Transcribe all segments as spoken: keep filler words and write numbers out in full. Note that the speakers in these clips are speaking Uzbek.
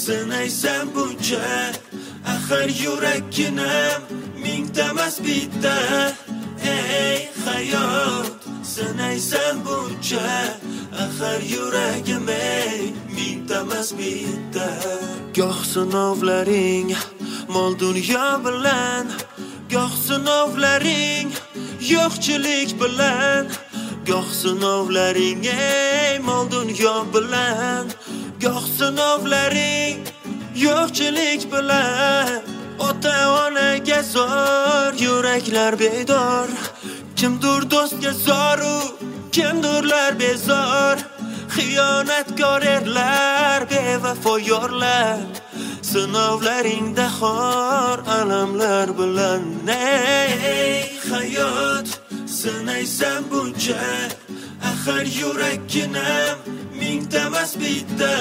sinaysan buncha, axir yurakkinam mingtamas bitta. Ey hayot, sinaysan buncha, axir yuragim ey mingtamas bitta. Goh sinovlaring mol dunyo bilan, goh sinovlaring yo'qchilik bilan, goh sinovlaring ey mol dunyo bilan, goh sinovlaring yo'qchilik bilan. Ota onaga zor, yuraklar bedor, kimdir do'stga zoru, kimdirlar bezor. Xiyonatkor erlar, bevafo yorlar, sinovlaringda xor alamlar bilan. Ey hayot, sinaysan buncha, axir yurakkinam mingtamas bitta.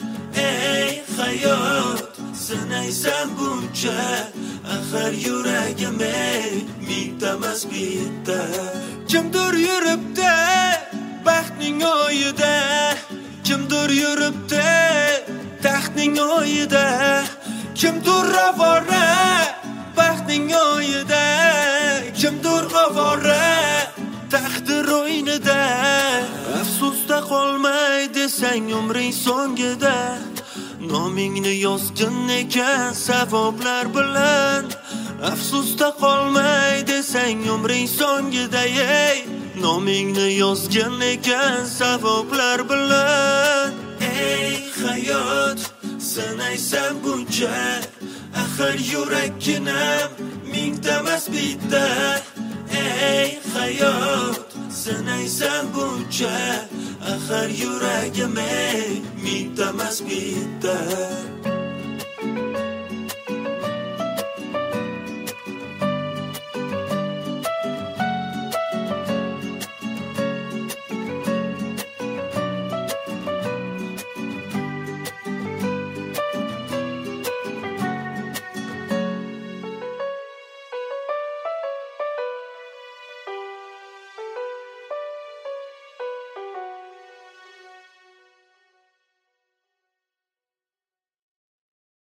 Ey hayot, sinaysan buncha, axir yuragim ey mingtamas bitta. Kimdir yuribdi baxtning o'yida, kimdir yuribdi taxtning o'yida, kimdir avora baxtning o'yida, kimdir avora taqdir o'yinida. Afsusda qolmay desang umring so'ngida, nomingni yozgin ekan savoblar bilan. Afsusda qolmay desang umring so'ngida, ey nomingni yozgin ekan savoblar bilan. Ey hayot, sinaysan buncha, axir yurakkinam mingtamas bitta. Ey hayot, sinaysan buncha, axir yuragim ey mingtamas bitta.